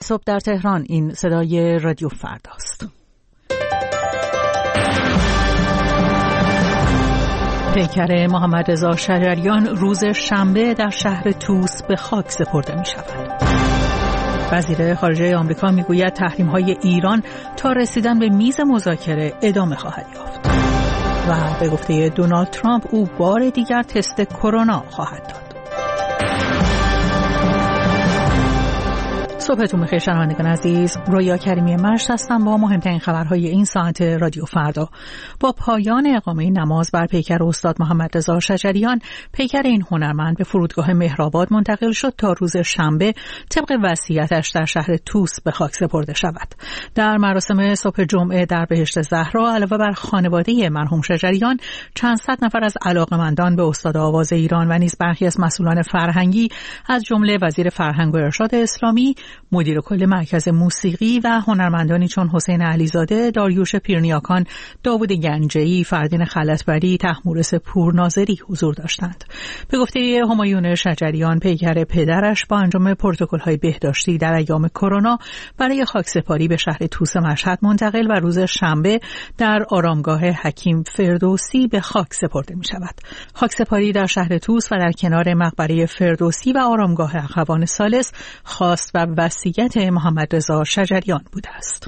صبح در تهران. این صدای رادیو فرداست. پیکر محمد رضا شجریان روز شنبه در شهر طوس به خاک سپرده می شود. وزیر خارجه آمریکا می گوید تحریم‌های ایران تا رسیدن به میز مذاکره ادامه خواهد یافت. و به گفته دونالد ترامپ او بار دیگر تست کرونا خواهد داد. صبحتون بخیر شنوندگان عزیز، رویا کریمی مشت هستم با مهمترین خبرهای این ساعت رادیو فردا. با پایان اقامه نماز بر پیکر استاد محمد رضا شجریان، پیکر این هنرمند به فرودگاه مهرآباد منتقل شد تا روز شنبه طبق وصیتش در شهر طوس به خاک سپرده شود. در مراسم صبح جمعه در بهشت زهرا علاوه بر خانواده مرحوم شجریان، چند صد نفر از علاقه‌مندان به استاد آواز ایران و نیز برخی از مسئولان فرهنگی از جمله وزیر فرهنگ و ارشاد اسلامی، مدیر کل مرکز موسیقی و هنرمندانی چون حسین علیزاده، داریوش پیرنیاکان، داوود گنجی، فردین خلعتبری، طهمورث پورناظری حضور داشتند. به گفته همایون شجریان، پیکر پدرش با انجام پروتکل‌های بهداشتی در ایام کرونا برای خاکسپاری به شهر طوس مشهد منتقل و روز شنبه در آرامگاه حکیم فردوسی به خاک سپرده می شود. خاکسپاری در شهر طوس و در کنار مقبره فردوسی و آرامگاه اخوان ثالث خواست و وصیت محمد رضا شجریان بوده است.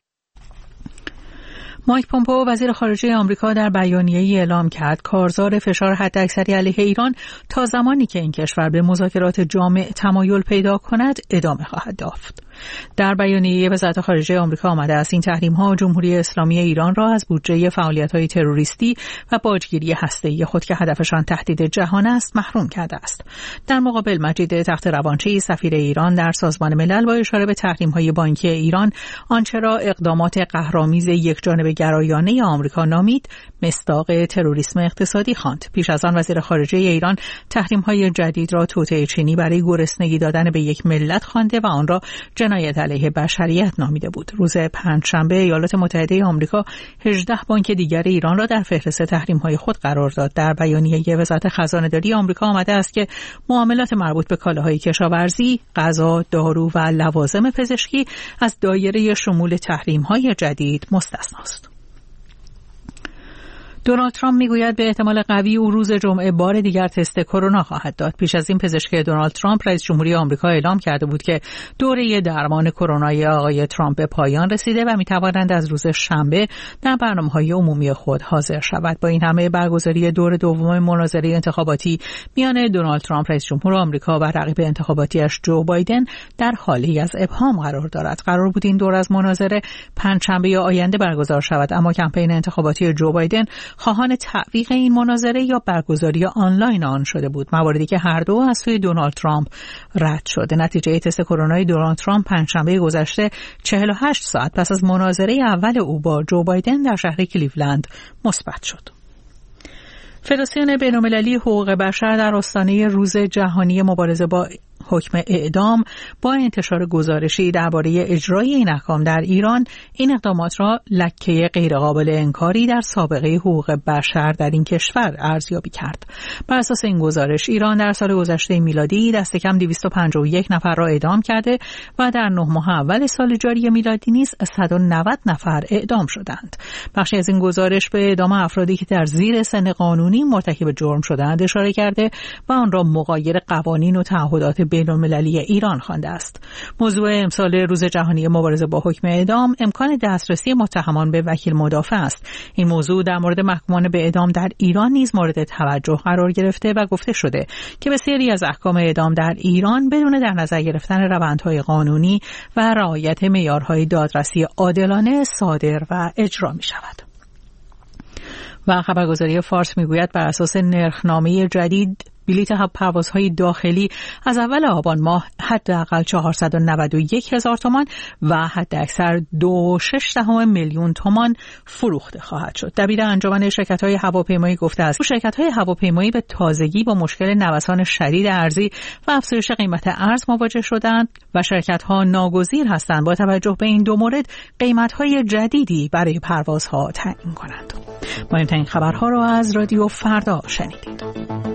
مایک پومپئو وزیر خارجه آمریکا در بیانیه‌ای اعلام کرد کارزار فشار حداکثری علیه ایران تا زمانی که این کشور به مذاکرات جامع تمایل پیدا کند ادامه خواهد یافت. در بیانیه وزارت خارجه آمریکا آمده است این تحریم‌ها جمهوری اسلامی ایران را از بودجه فعالیت‌های تروریستی و باجگیری هسته‌ای خود که هدفشان تهدید جهان است محروم کرده است. در مقابل مجید تخت‌روانچی سفیر ایران در سازمان ملل با اشاره به تحریم‌های بانکی ایران آنچه را اقدامات قهرآمیز یکجانبه گرایانه آمریکا نامید، مصداق تروریسم اقتصادی خواند. پیش از آن وزیر خارجه ایران تحریم‌های جدید را توطئه چینی برای گرسنگی دادن به یک ملت خوانده و آن را جنایت علیه بشریت نامیده بود. روز پنجشنبه ایالات متحده آمریکا 18 بانک دیگر ایران را در فهرست تحریم‌های خود قرار داد. در بیانیه وزارت خزانه‌داری آمریکا آمده است که معاملات مربوط به کالاهای کشاورزی، غذا، دارو و لوازم پزشکی از دایره شمول تحریم‌های جدید مستثناست. دونالد ترامپ میگوید به احتمال قوی او روز جمعه بار دیگر تست کرونا خواهد داد. پیش از این پزشک دونالد ترامپ رئیس جمهوری آمریکا اعلام کرده بود که دوره درمان کرونای آقای ترامپ به پایان رسیده و میتوانند از روز شنبه در برنامه‌های عمومی خود حاضر شود. با این همه برگزاری دور دوم مناظره انتخاباتی میان دونالد ترامپ رئیس جمهور آمریکا و رقیب انتخاباتیش جو بایدن در حالی از ابهام قرار دارد. قرار بود این دور از مناظره پنجشنبه آینده برگزار شود، اما کمپین انتخاباتی جو بایدن خواهان تعویق این مناظره یا برگزاری آنلاین آن شده بود، مواردی که هر دو از سوی دونالد ترامپ رد شد. نتیجه تست کرونای دونالد ترامپ پنجشنبه گذشته 48 ساعت پس از مناظره اول او با جو بایدن در شهر کلیولند مثبت شد. فدراسیون بین‌المللی حقوق بشر در آستانه روز جهانی مبارزه با حکم اعدام با انتشار گزارشی درباره اجرای این احکام در ایران این اقدامات را لکه غیرقابل انکاری در سابقه حقوق بشر در این کشور ارزیابی کرد. بر اساس این گزارش ایران در سال گذشته میلادی دست کم 251 نفر را اعدام کرده و در 9 ماه اول سال جاری میلادی نیز 190 نفر اعدام شدند. بخشی از این گزارش به اعدام افرادی که در زیر سن قانونی مرتکب جرم شدند اشاره کرده و آن را مغایر قوانین و تعهدات بین‌المللی ایران خوانده است. موضوع امسال روز جهانی مبارزه با حکم اعدام امکان دسترسی متهمان به وکیل مدافع است. این موضوع در مورد محکومان به اعدام در ایران نیز مورد توجه قرار گرفته و گفته شده که بسیاری از احکام اعدام در ایران بدون در نظر گرفتن روندهای قانونی و رعایت معیارهای دادرسی عادلانه صادر و اجرا می شود. و خبرگزاری فارس میگوید بر اساس نرخنامه جدید بلیط پروازهای داخلی از اول آبان ماه حداقل 491,000 تومان و حداکثر 2.6 میلیون تومان فروخته خواهد شد. دبیر انجمن شرکت‌های هواپیمایی گفته است شرکت‌های هواپیمایی به تازگی با مشکل نوسان شدید ارزی و افزایش قیمت ارز مواجه شدند و شرکت‌ها ناگزیر هستند با توجه به این دو مورد قیمت‌های جدیدی برای پروازها تعیین کنند. مهمترین خبرها را از رادیو فردا شنیدید.